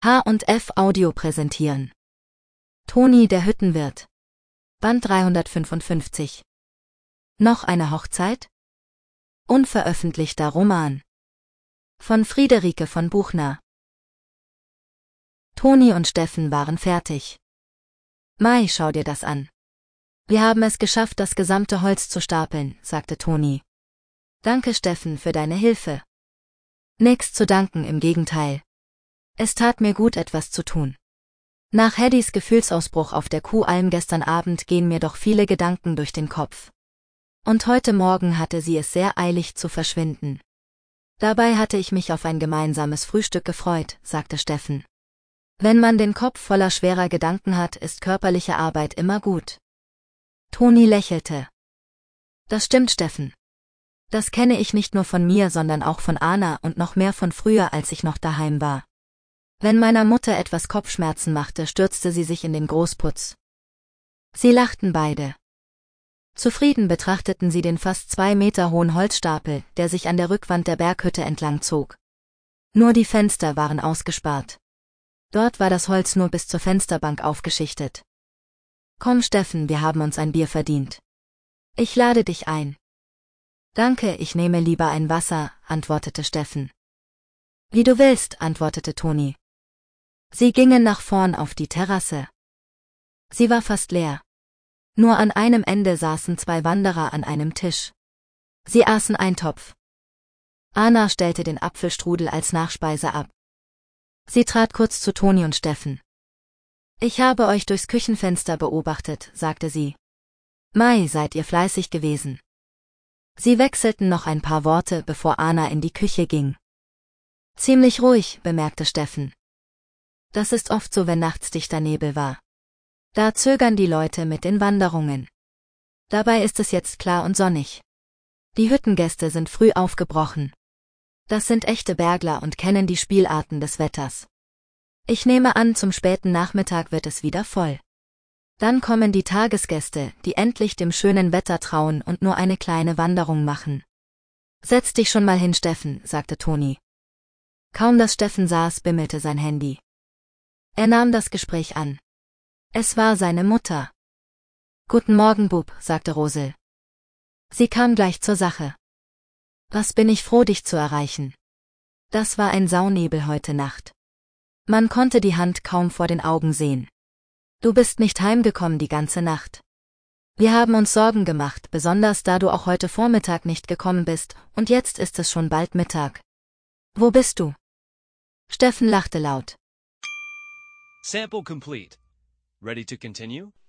H&F Audio präsentieren. Toni der Hüttenwirt. Band 355. Noch eine Hochzeit? Unveröffentlichter Roman. Von Friederike von Buchner. Toni und Steffen waren fertig. Mai, schau dir das an. Wir haben es geschafft, das gesamte Holz zu stapeln, sagte Toni. Danke, Steffen, für deine Hilfe. Nix zu danken, im Gegenteil. Es tat mir gut, etwas zu tun. Nach Heddys Gefühlsausbruch auf der Kuhalm gestern Abend gehen mir doch viele Gedanken durch den Kopf. Und heute Morgen hatte sie es sehr eilig zu verschwinden. Dabei hatte ich mich auf ein gemeinsames Frühstück gefreut, sagte Steffen. Wenn man den Kopf voller schwerer Gedanken hat, ist körperliche Arbeit immer gut. Toni lächelte. Das stimmt, Steffen. Das kenne ich nicht nur von mir, sondern auch von Anna und noch mehr von früher, als ich noch daheim war. Wenn meiner Mutter etwas Kopfschmerzen machte, stürzte sie sich in den Großputz. Sie lachten beide. Zufrieden betrachteten sie den fast 2 Meter hohen Holzstapel, der sich an der Rückwand der Berghütte entlang zog. Nur die Fenster waren ausgespart. Dort war das Holz nur bis zur Fensterbank aufgeschichtet. Komm, Steffen, wir haben uns ein Bier verdient. Ich lade dich ein. Danke, ich nehme lieber ein Wasser, antwortete Steffen. Wie du willst, antwortete Toni. Sie gingen nach vorn auf die Terrasse. Sie war fast leer. Nur an einem Ende saßen 2 Wanderer an einem Tisch. Sie aßen Eintopf. Anna stellte den Apfelstrudel als Nachspeise ab. Sie trat kurz zu Toni und Steffen. Ich habe euch durchs Küchenfenster beobachtet, sagte sie. Mai, seid ihr fleißig gewesen. Sie wechselten noch ein paar Worte, bevor Anna in die Küche ging. Ziemlich ruhig, bemerkte Steffen. Das ist oft so, wenn nachts dichter Nebel war. Da zögern die Leute mit den Wanderungen. Dabei ist es jetzt klar und sonnig. Die Hüttengäste sind früh aufgebrochen. Das sind echte Bergler und kennen die Spielarten des Wetters. Ich nehme an, zum späten Nachmittag wird es wieder voll. Dann kommen die Tagesgäste, die endlich dem schönen Wetter trauen und nur eine kleine Wanderung machen. Setz dich schon mal hin, Steffen, sagte Toni. Kaum dass Steffen saß, bimmelte sein Handy. Er nahm das Gespräch an. Es war seine Mutter. Guten Morgen, Bub, sagte Rosel. Sie kam gleich zur Sache. Was bin ich froh, dich zu erreichen. Das war ein Saunebel heute Nacht. Man konnte die Hand kaum vor den Augen sehen. Du bist nicht heimgekommen die ganze Nacht. Wir haben uns Sorgen gemacht, besonders da du auch heute Vormittag nicht gekommen bist, und jetzt ist es schon bald Mittag. Wo bist du? Steffen lachte laut. Sample complete. Ready to continue?